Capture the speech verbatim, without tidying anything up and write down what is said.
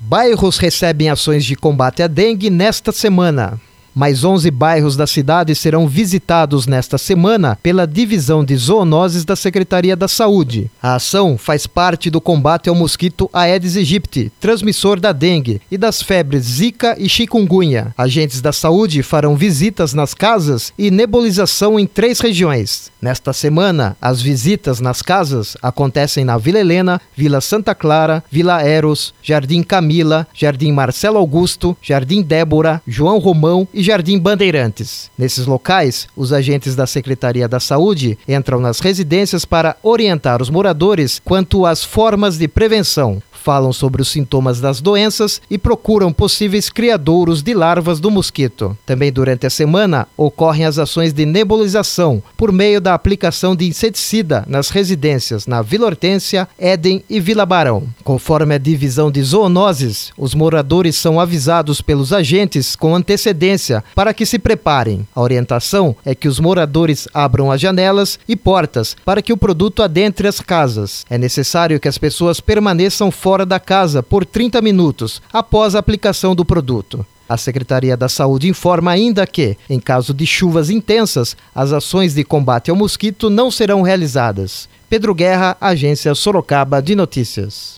Bairros recebem ações de combate à dengue nesta semana. Mais onze bairros da cidade serão visitados nesta semana pela Divisão de Zoonoses da Secretaria da Saúde. A ação faz parte do combate ao mosquito Aedes aegypti, transmissor da dengue, e das febres Zika e chikungunya. Agentes da saúde farão visitas nas casas e nebulização em três regiões. Nesta semana, as visitas nas casas acontecem na Vila Helena, Vila Santa Clara, Vila Eros, Jardim Camila, Jardim Marcelo Augusto, Jardim Débora, João Romão e Jardim Bandeirantes. Nesses locais, os agentes da Secretaria da Saúde entram nas residências para orientar os moradores quanto às formas de prevenção. Falam sobre os sintomas das doenças e procuram possíveis criadouros de larvas do mosquito. Também durante a semana ocorrem as ações de nebulização por meio da aplicação de inseticida nas residências na Vila Hortência, Éden e Vila Barão. Conforme a divisão de zoonoses, os moradores são avisados pelos agentes com antecedência para que se preparem. A orientação é que os moradores abram as janelas e portas para que o produto adentre as casas. É necessário que as pessoas permaneçam fora da casa por trinta minutos após a aplicação do produto. A Secretaria da Saúde informa ainda que, em caso de chuvas intensas, as ações de combate ao mosquito não serão realizadas. Pedro Guerra, Agência Sorocaba de Notícias.